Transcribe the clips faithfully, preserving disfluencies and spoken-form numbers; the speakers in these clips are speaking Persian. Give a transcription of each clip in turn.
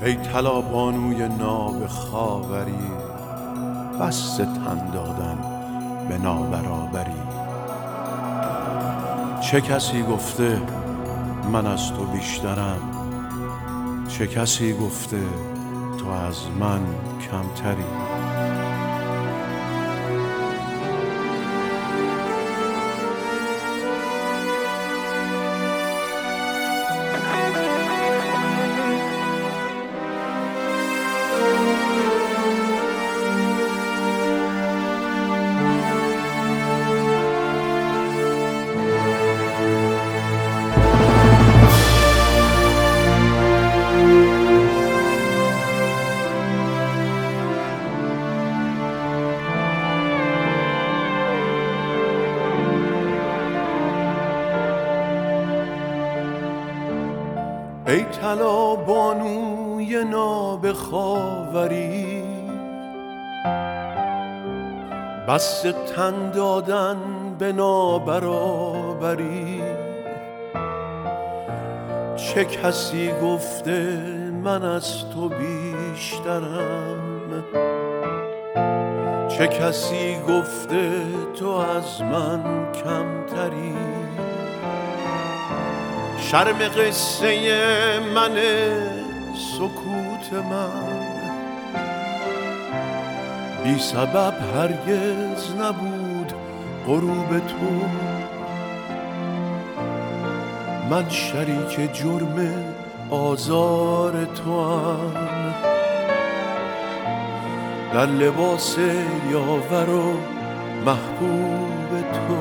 ای طلا بانوی ناب خاوری، بس تن دادن به نابرابری. چه کسی گفته من از تو بیشترم، چه کسی گفته تو از من کمتری. ای طلا بانوی ناب خاوری، بس تن دادن به نابرابری. چه کسی گفته من از تو بیشترم، چه کسی گفته تو از من کمتری. شرم قصه من سکوت من، بی سبب هرگز نبود غروب تو. من شریک جرم آزار تو هم، در لباس یاور و محبوب تو.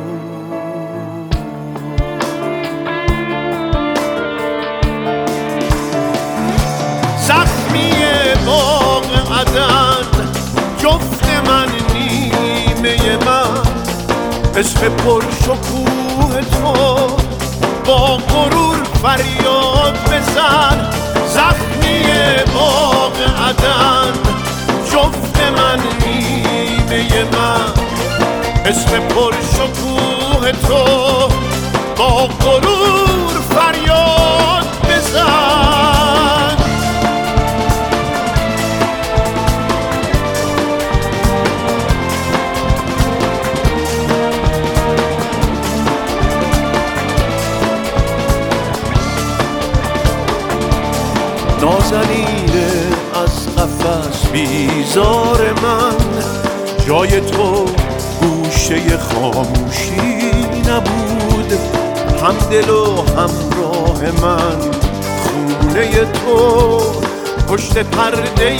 باغ عدن جفت من نیمه من، عشق پر شکوه تو با غرور فریاد بزن. زخمی باغ عدن جفت من نیمه من، عشق پر شکوه تو با غرور فریاد بزن. نازنین از قفس بیزار من، جای تو گوشه خاموشی نبود. هم دل و همراه من خونه تو، پشت پرده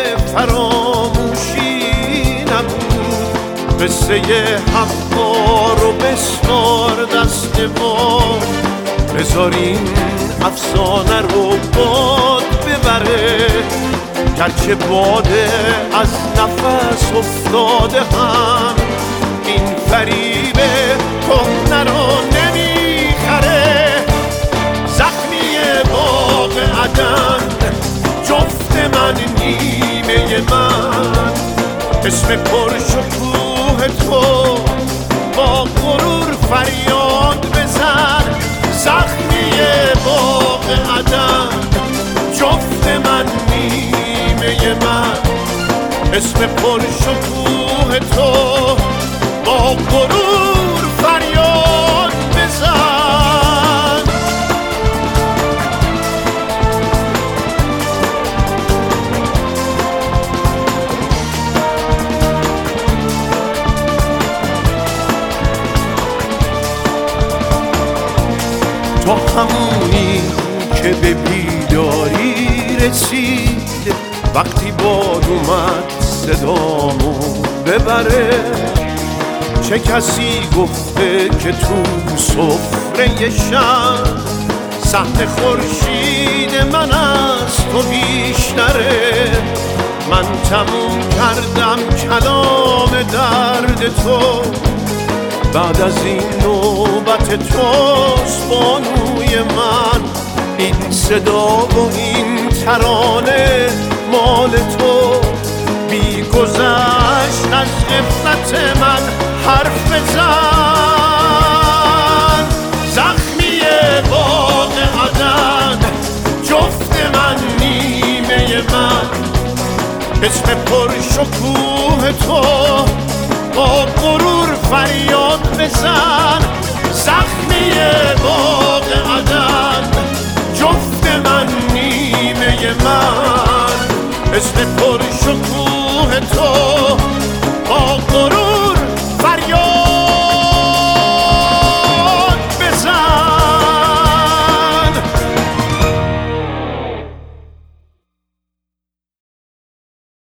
فراموشی نبود. قصه حقا رو بسپار دست ما، بذار این افسانه رو باد ببره. گرچه باده از نفس افتاده هم، این فریب کهنه رو نمیخره. زخمی باغ عدن جفت من نیمه من، اسم پر شکوه تو با غرور فریاد بزن. زخمی باغ عدن جفت من نیمه من، اسم پر شکوه تو با غرور فریاد بزن. تو همونی که به بیداری رسید، وقتی باد اومد صدامو ببره. چه کسی گفته که تو سفره شب، سهم خورشید من از تو بیشتره. من تموم کردم کلام درد تو، بعد از این نوبت توست بانوی من. این صدا و این ترانه مال تو، بی گذشت از غفلت من حرف بزن. زخمی باغ عدن جفت من نیمه اسم پرشکوه تو با غرور فریاد بزن، زخمی باغ عدم